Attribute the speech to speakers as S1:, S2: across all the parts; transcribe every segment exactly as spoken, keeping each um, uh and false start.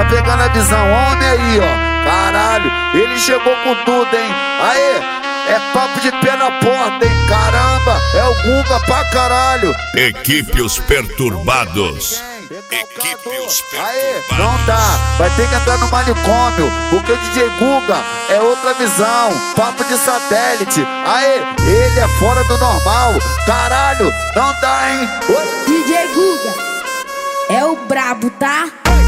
S1: Tá pegando a visão, homem aí, ó. Caralho, ele chegou com tudo, hein? Aê, é papo de pé na porta, hein? Caramba, é o Guga pra caralho.
S2: Equipe Os Perturbados. Equipe Os Perturbados.
S1: Aê, não dá, vai ter que entrar no manicômio, porque o D J Guga é outra visão, papo de satélite. Aê, ele é fora do normal. Caralho, não dá, hein? Oi?
S3: D J Guga é o brabo, tá?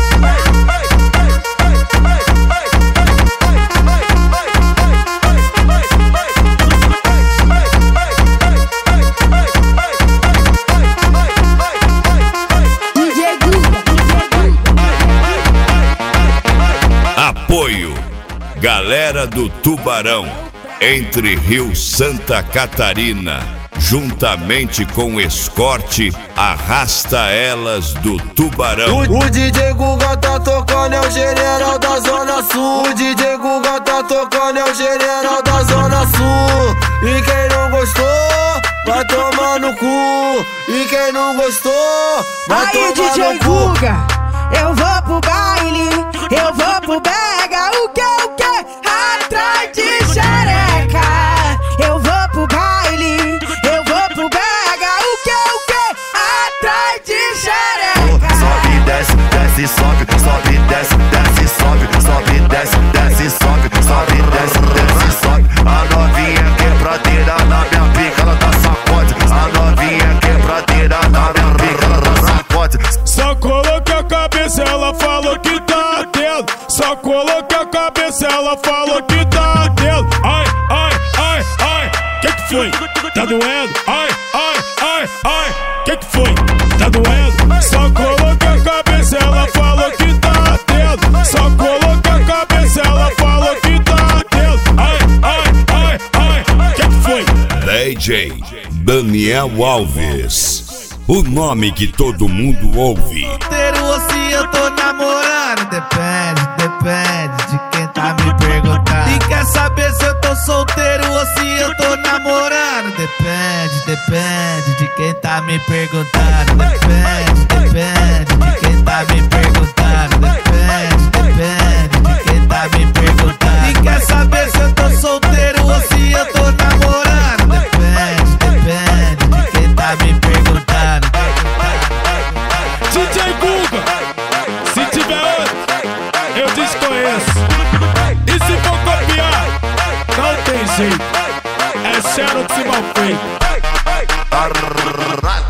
S2: Apoio Galera do Tubarão, Entre Rio Santa Catarina, juntamente com Escorte, Arrasta Elas do Tubarão.
S4: O, o D J Guga tá tocando, é o general da Zona Sul. O D J Guga tá tocando, é o general da Zona Sul. E quem não gostou, vai tomar no cu. E quem não gostou, vai
S5: aí,
S4: tomar
S5: D J
S4: no cu.
S5: Guga, eu vou pro baile, eu vou pro Bega, o que, o que? Atrás de xereca. Eu vou pro baile, eu vou pro Bega, o que, o que? Atrás de xereca.
S4: Sobe, desce, desce, sobe, sobe, desce, desce, sobe, sobe, desce, desce, sobe, sobe, desce, desce, sobe. A novinha quebradeira na minha pica, ela dá sacode. A novinha quebradeira na minha pica, ela dá sacode.
S6: Só coloca a cabeça, ela falou que tá atento. Só coloca a cabeça, ela falou que tá atento. Ai, ai, ai, ai, que que foi? Tá doendo? Ai, ai, ai, ai, que que foi? Tá doendo? Só coloca a cabeça, ela falou que tá atento. Só coloca a cabeça, ela falou que tá atento. Ai, ai, ai, ai, que que foi?
S2: D J Daniel Alves, o nome que todo mundo ouve.
S7: Solteiro ou se eu tô namorando, depende, depende de quem tá me perguntando. E quer saber se eu tô solteiro ou se eu tô namorando? Depende, depende de quem tá me perguntando. Depende, depende de quem tá me perguntando. Depende, depende de quem tá me perguntando. E quer saber se eu tô solteiro ou se eu tô namorando? Depende, depende de quem tá me perguntando.
S6: D J Guga, se tiver outro, eu desconheço. E se for copiar, não tem jeito. É Xerox mal feito.